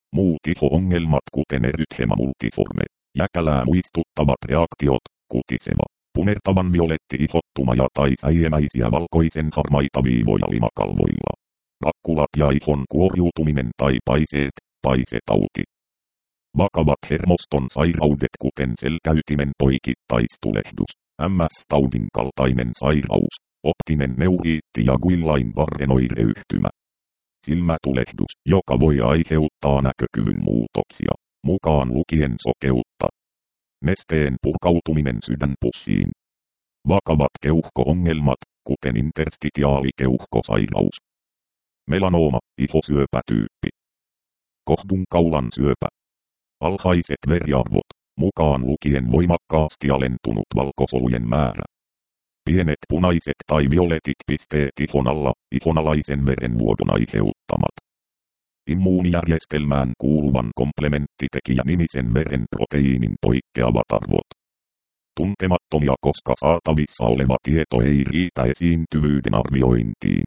Muut iho-ongelmat kuten erythema multiforme, jäkälää muistuttavat reaktiot, kutisema, punertavan violetti ihottuma ja tai säiemäisiä valkoisen harmaita viivoja limakalvoilla. Rakkulat ja ihon kuoriutuminen tai paiseet, paisetauti. Vakavat hermoston sairaudet kuten selkäytimen poikittaistulehdus, M S-taudin kaltainen sairaus, optinen neuriitti ja Guillain-Barrén oireyhtymä. Silmätulehdus, joka voi aiheuttaa näkökyvyn muutoksia, mukaan lukien sokeutta. Nesteen purkautuminen sydänpussiin. Vakavat keuhko-ongelmat, kuten interstitiaalikeuhkosairaus. Melanooma, ihosyöpätyyppi. Kohdunkaulan syöpä. Alhaiset veriarvot, mukaan lukien voimakkaasti alentunut valkosolujen määrä. Pienet punaiset tai violetit pisteet ihon alla, ihonalaisen verenvuodon aiheuttamat. Immuunijärjestelmään kuuluvan komplementtitekijä-nimisen veren proteiinin poikkeavat arvot. Tuntemattomia, koska saatavissa oleva tieto ei riitä esiintyvyyden arviointiin.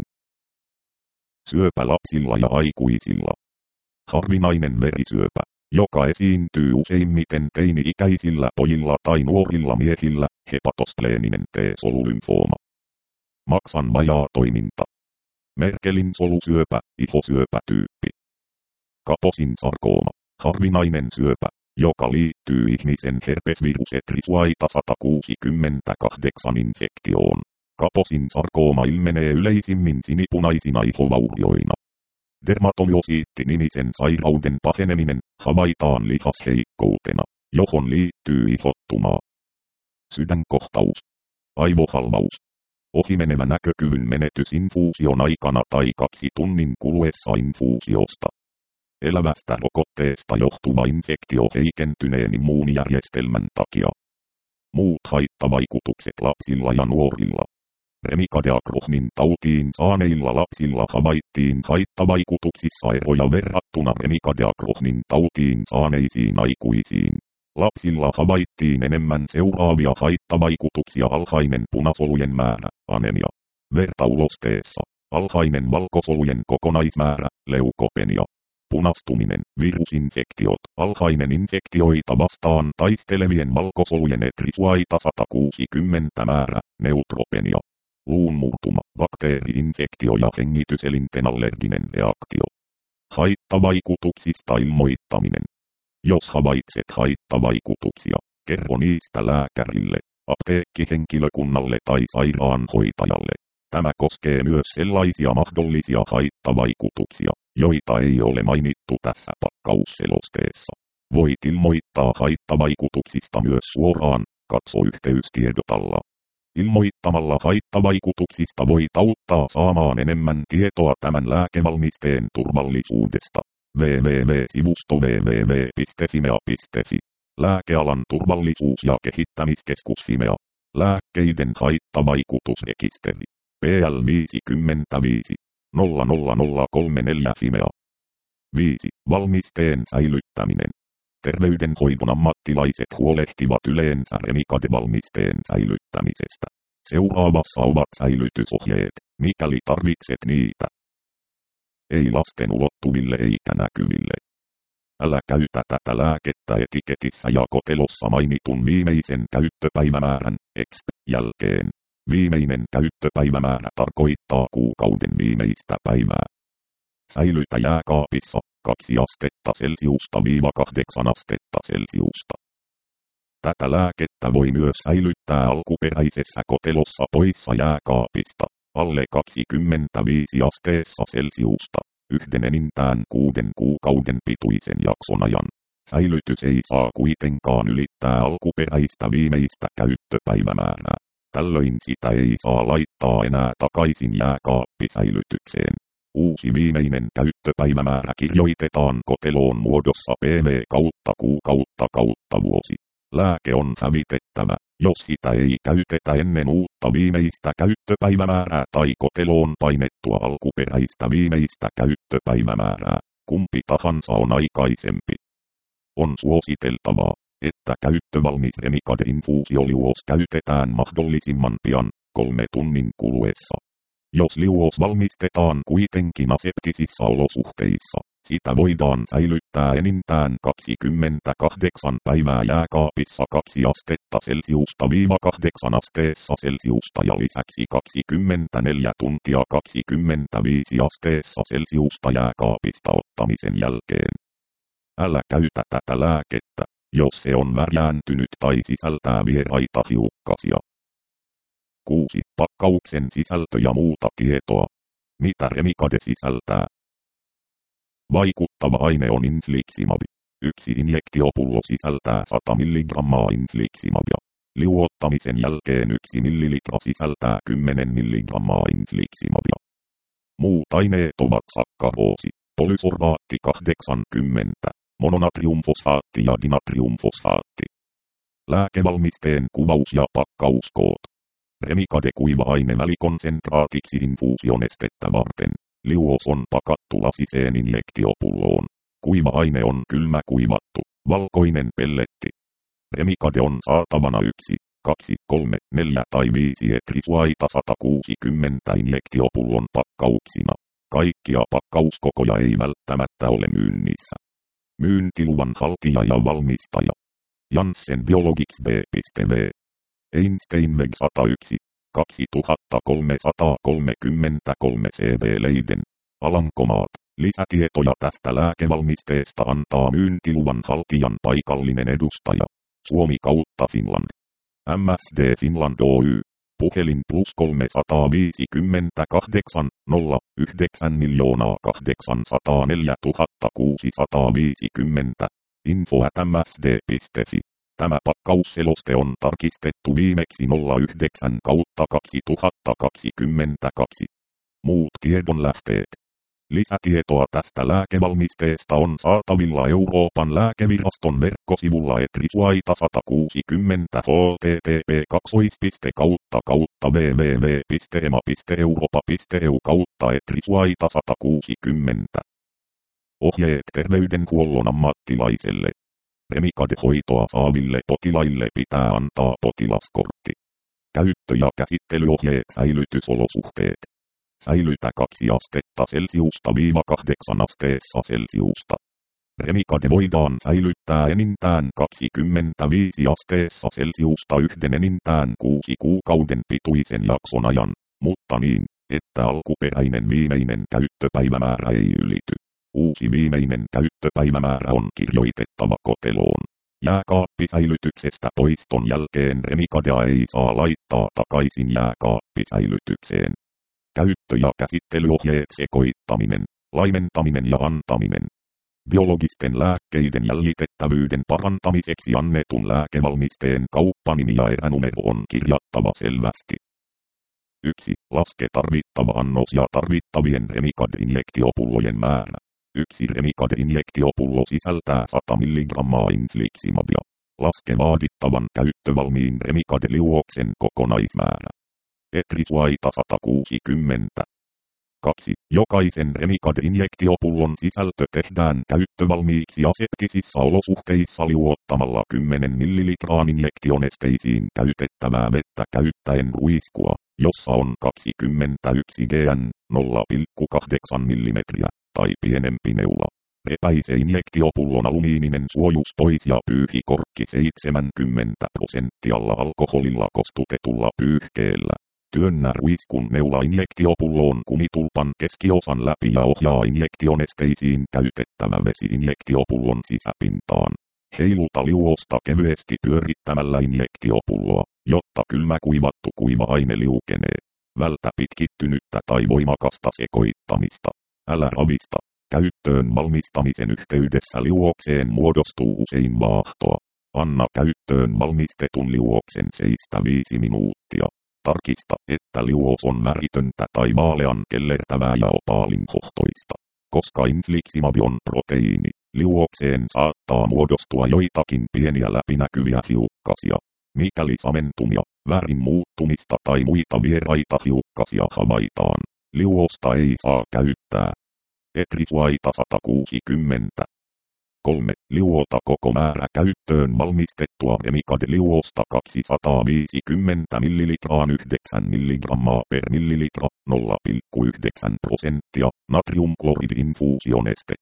Syöpä lapsilla ja aikuisilla. Harvinainen verisyöpä, joka esiintyy useimmiten teini-ikäisillä pojilla tai nuorilla miehillä, hepatospleeninen T-solulymfooma. Maksan vajaa toiminta. Merkelin solusyöpä, ihosyöpätyyppi. Kaposin sarkooma, harvinainen syöpä, joka liittyy ihmisen herpesvirus Etrisuaita sata kuusikymmentäkahdeksan infektioon. Kaposin sarkooma ilmenee yleisimmin sinipunaisina ihovaurioina. Dermatomyosiitti-nimisen sairauden paheneminen havaitaan lihasheikkoutena, johon liittyy ihottumaa. Sydänkohtaus. Aivohalvaus. Ohimenevä näkökyvyn menetys infuusion aikana tai kaksi tunnin kuluessa infuusiosta. Elävästä rokotteesta johtuva infektio heikentyneen immuunijärjestelmän takia. Muut haittavaikutukset lapsilla ja nuorilla. Remicade-Crohnin tautiin saaneilla lapsilla havaittiin haittavaikutuksissa eroja verrattuna Remicade-Crohnin tautiin saaneisiin aikuisiin. Lapsilla havaittiin enemmän seuraavia haittavaikutuksia: alhainen punasolujen määrä, anemia, vertaulosteessa, alhainen valkosolujen kokonaismäärä, leukopenia, punastuminen, virusinfektiot, alhainen infektioita vastaan taistelevien valkosolujen Etrisuaita sata kuusikymmentä määrä, neutropenia. Luunmurtuma, bakteeriinfektio ja hengityselinten allerginen reaktio. Haittavaikutuksista ilmoittaminen. Jos havaitset haittavaikutuksia, kerro niistä lääkärille, apteekkihenkilökunnalle tai sairaanhoitajalle. Tämä koskee myös sellaisia mahdollisia haittavaikutuksia, joita ei ole mainittu tässä pakkausselosteessa. Voit ilmoittaa haittavaikutuksista myös suoraan, katso yhteystiedot alla. Ilmoittamalla haittavaikutuksista voit auttaa saamaan enemmän tietoa tämän lääkevalmisteen turvallisuudesta. double-u double-u double-u piste sivusto double-u double-u double-u piste fimea piste fi. Lääkealan turvallisuus- ja kehittämiskeskus Fimea. Lääkkeiden haittavaikutusrekisteri. P L viisikymmentäviisi nolla nolla nolla kolme neljä Fimea. viisi. Valmisteen säilyttäminen. Terveydenhoidon ammattilaiset huolehtivat yleensä Remicade-valmisteen säilyttämisestä. Seuraavassa ovat säilytysohjeet, mikäli tarvitset niitä. Ei lasten ulottuville eikä näkyville. Älä käytä tätä lääkettä etiketissä ja kotelossa mainitun viimeisen käyttöpäivämäärän, exp. jälkeen. Viimeinen käyttöpäivämäärä tarkoittaa kuukauden viimeistä päivää. Säilytä jääkaapissa kaksi astetta Celsiusta viiva kahdeksan astetta Celsiusta. Tätä lääkettä voi myös säilyttää alkuperäisessä kotelossa poissa jääkaapista, alle kaksikymmentäviisi asteessa Celsiusta, yhden enintään kuuden kuukauden pituisen jakson ajan. Säilytys ei saa kuitenkaan ylittää alkuperäistä viimeistä käyttöpäivämäärää. Tällöin sitä ei saa laittaa enää takaisin jääkaappisäilytykseen. Uusi viimeinen käyttöpäivämäärä kirjoitetaan koteloon muodossa P V kautta kuukautta kautta vuosi. Lääke on hävitettävä, jos sitä ei käytetä ennen uutta viimeistä käyttöpäivämäärää tai koteloon painettua alkuperäistä viimeistä käyttöpäivämäärää. Kumpi tahansa on aikaisempi. On suositeltavaa, että käyttövalmis Remicade-infuusioliuos käytetään mahdollisimman pian, kolme tunnin kuluessa. Jos liuos valmistetaan kuitenkin aseptisissa olosuhteissa, sitä voidaan säilyttää säilyttää enintään kaksikymmentäkahdeksan päivää jääkaapissa kaksi astetta Celsiusta viiva kahdeksan asteessa Celsiusta ja lisäksi kaksikymmentäneljä tuntia kaksikymmentäviisi asteessa Celsiusta jääkaapista ottamisen jälkeen. Älä käytä tätä lääkettä, jos se on värjääntynyt tai sisältää vieraita hiukkasia. kuusi. Pakkauksen sisältö ja muuta tietoa. Mitä Remicade sisältää? Vaikuttava aine on infliximab. Yksi injektiopullo sisältää sata milligrammaa infliximabia. Liuottamisen jälkeen yksi millilitra sisältää kymmenen milligrammaa infliximabia. Muut aineet ovat sakkaroosi, polysorbaatti kahdeksankymmentä, mononatriumfosfaatti ja dinatriumfosfaatti. Lääkevalmisteen kuvaus ja pakkauskoot. Remicade kuiva-aine välikonsentraatiksi infuusionestettä varten. Liuos on pakattu lasiseen injektiopulloon. Kuiva-aine on kylmä kuivattu, valkoinen pelletti. Remicade on saatavana yksi, kaksi, kolme, neljä tai viisi etrisuaita sata kuusikymmentä injektiopullon pakkauksina. Kaikkia pakkauskokoja ei välttämättä ole myynnissä. Myyntiluvan haltija ja valmistaja. Janssen Biologics B V. Einsteinweg sata yksi, kaksituhattakolmesataakolmekymmentäkolme C V Leiden. Alankomaat. Lisätietoja tästä lääkevalmisteesta antaa myyntiluvan haltijan paikallinen edustaja. Suomi kautta Finland. M S D Finland Oy. Puhelin plus kolmesataaviisikymmentäkahdeksan, nolla, yhdeksän miljoonaa kahdeksansataaneljätuhatta kuusisataaviisikymmentä. Info at m s d piste f i. Tämä pakkausseloste on tarkistettu viimeksi nolla yhdeksän kautta kaksituhattakaksikymmentäkaksi. Muut tiedonlähteet. Lisätietoa tästä lääkevalmisteesta on saatavilla Euroopan lääkeviraston verkkosivulla etrisuaita sata kuusikymmentä h t t p kaksoispiste kautta kautta w w w piste e m a piste europa piste e u kautta etrisuaita sata kuusikymmentä. Ohjeet terveydenhuollon ammattilaiselle. Remicade-hoitoa saaville potilaille pitää antaa potilaskortti. Käyttö- ja käsittelyohjeet säilytysolosuhteet. Säilytä kaksi astetta Celsiusta viiva kahdeksan asteessa Celsiusta. Remicade voidaan säilyttää enintään kaksikymmentäviisi asteessa Celsiusta yhden enintään kuusi kuukauden pituisen jakson ajan, mutta niin, että alkuperäinen viimeinen käyttöpäivämäärä ei ylity. Uusi viimeinen käyttöpäivämäärä on kirjoitettava koteloon. Jääkaappisäilytyksestä poiston jälkeen Remicadea ei saa laittaa takaisin jääkaappisäilytykseen. Käyttö- ja käsittelyohjeet sekoittaminen, laimentaminen ja antaminen. Biologisten lääkkeiden jäljitettävyyden parantamiseksi annetun lääkevalmisteen kauppanimi ja eränumero on kirjattava selvästi. yksi. Laske tarvittava annos ja tarvittavien Remicade-injektiopullojen määrä. Yksi Remicade-injektiopullo sisältää sata milligrammaa infliximabia. Laske vaadittavan käyttövalmiin Remicade-liuoksen kokonaismäärä. Etrisuaita sata kuusikymmentä. kaksi. Jokaisen Remicade-injektiopullon sisältö tehdään käyttövalmiiksi aseptisissa olosuhteissa liuottamalla kymmenen millilitraa injektionesteisiin käytettävää vettä käyttäen ruiskua, jossa on kaksikymmentäyksi grammaa, nolla pilkku kahdeksan millimetriä, tai pienempi neula. Repäise injektiopullon alumiininen suojus pois ja pyyhi korkki seitsemänkymmentä prosenttialla alkoholilla kostutetulla pyyhkeellä. Työnnä ruiskun neula-injektiopulloon kumitulpan keskiosan läpi ja ohjaa injektionesteisiin käytettävä vesi injektiopullon sisäpintaan. Heiluta liuosta kevyesti pyörittämällä injektiopulloa, jotta kylmä kuivattu kuiva-aine liukenee. Vältä pitkittynyttä tai voimakasta sekoittamista. Älä ravista. Käyttöön valmistamisen yhteydessä liuokseen muodostuu usein vaahtoa. Anna käyttöön valmistetun liuoksen seistä viisi minuuttia. Tarkista, että liuos on väritöntä tai vaalean kellertävää ja opaalinhohtoista. Koska infliximab on proteiini, liuokseen saattaa muodostua joitakin pieniä läpinäkyviä hiukkasia. Mikäli samentumia, värin muuttumista tai muita vieraita hiukkasia havaitaan, liuosta ei saa käyttää. Etrisuaita sata kuusikymmentä. kolme. Liuota koko määrä käyttöön valmistettua Remicade-liuosta kaksisataaviisikymmentä millilitraa yhdeksän milligrammaa per millilitra, nolla pilkku yhdeksän prosenttia, natriumkloridi-infuusionestettä.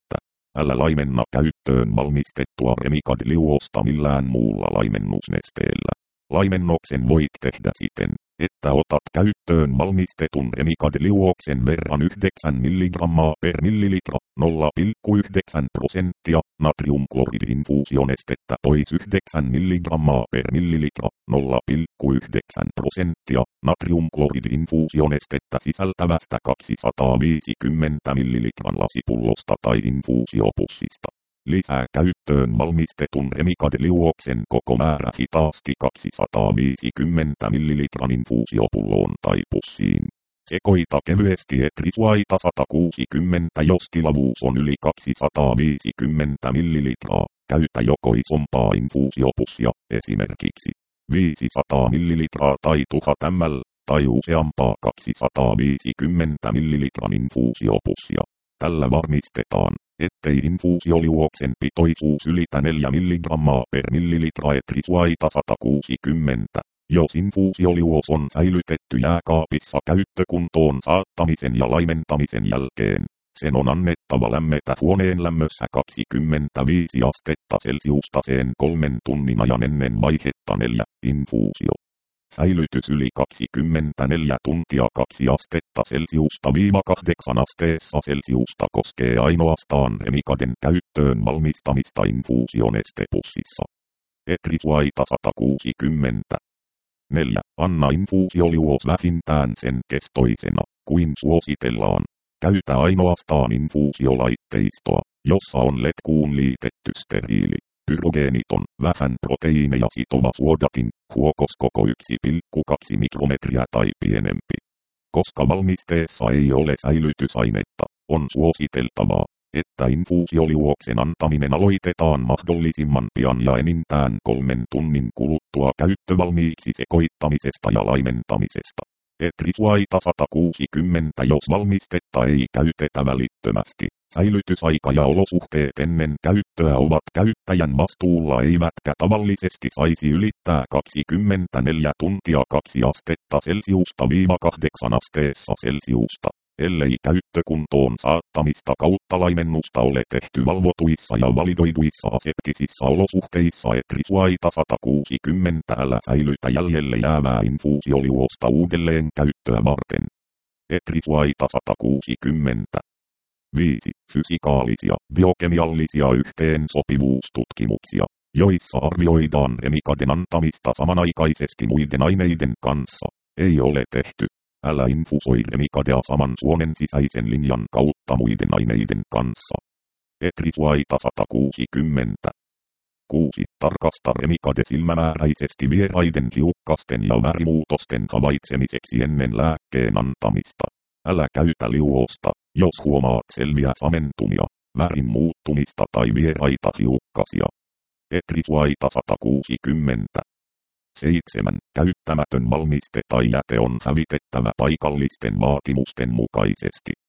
Älä laimenna käyttöön valmistettua Remicade-liuosta millään muulla laimennusnesteellä. Laimennoksen voit tehdä siten, että otat käyttöön valmistetun Remicade-liuoksen verran yhdeksän milligrammaa per millilitra, nolla pilkku yhdeksän prosenttia, natriumkloridi-infuusionestettä pois yhdeksän milligrammaa per millilitra, nolla pilkku yhdeksän prosenttia, natriumkloridi-infuusionestettä sisältävästä kaksisataaviisikymmentä millilitran lasipullosta tai infuusiopussista. Lisää käyttöön valmistetun Remicade-liuoksen koko määrä hitaasti kaksisataaviisikymmentä millilitran infuusiopulloon tai pussiin. Sekoita kevyesti etrisuaita sata kuusikymmentä, jos tilavuus on yli kaksisataaviisikymmentä millilitraa. Käytä joko isompaa infuusiopussia, esimerkiksi viisisataa millilitraa tai tuhat millilitraa, tai useampaa kaksisataaviisikymmentä millilitran infuusiopussia. Tällä varmistetaan, ettei infuusioliuoksen pitoisuus ylitä neljä milligrammaa per millilitra etrisuaita sata kuusikymmentä. Jos infuusioliuos on säilytetty jääkaapissa käyttökuntoon saattamisen ja laimentamisen jälkeen, sen on annettava lämmetä huoneen lämmössä kaksikymmentäviisi astetta celsiusta sen kolmen tunnin ajan ennen vaihetta neljä, infuusio. Säilytys yli kaksikymmentäneljä tuntia kaksi astetta celsiusta viiva kahdeksan asteessa celsiusta koskee ainoastaan Remicaden käyttöön valmistamista infuusionestepussissa. Etrisuaita sata kuusikymmentä. neljä. Anna infuusioliuos vähintään sen kestoisena, kuin suositellaan. Käytä ainoastaan infuusiolaitteistoa, jossa on letkuun liitetty steriili, pyrogeeniton, vähän proteiineja sitova suodatin, huokoskoko yksi pilkku kaksi mikrometriä tai pienempi. Koska valmisteessa ei ole säilytysainetta, on suositeltavaa, että infuusioliuoksen antaminen aloitetaan mahdollisimman pian ja enintään kolmen tunnin kuluttua käyttövalmiiksi sekoittamisesta ja laimentamisesta. Etrisuaita sata kuusikymmentä. Jos valmistetta ei käytetä välittömästi, säilytysaika ja olosuhteet ennen käyttöä ovat käyttäjän vastuulla eivätkä tavallisesti saisi ylittää kaksikymmentäneljä tuntia kaksi astetta celsiusta viiva kahdeksan asteessa celsiusta, ellei käyttökuntoon saattamista kautta laimennusta ole tehty valvotuissa ja validoiduissa aseptisissa olosuhteissa. Etrisuaita sata kuusikymmentä. Älä säilytä jäljelle jäävää infuusioliuosta uudelleen käyttöä varten. Etrisuaita sata kuusikymmentä. viisi. Fysikaalisia, biokemiallisia yhteensopivuustutkimuksia, joissa arvioidaan Remicaden antamista samanaikaisesti muiden aineiden kanssa, ei ole tehty. Älä infusoi Remicadea saman suonen sisäisen linjan kautta muiden aineiden kanssa. Etrisuaita sata kuusikymmentä. kuusi. Tarkasta Remicade silmämääräisesti vieraiden hiukkasten ja värimuutosten havaitsemiseksi ennen lääkkeen antamista. Älä käytä liuosta, jos huomaat selviä samentumia, värin muuttumista tai vieraita hiukkasia. Etrisuaita sata kuusikymmentä. seitsemän. Käyttämätön valmiste tai jäte on hävitettävä paikallisten vaatimusten mukaisesti.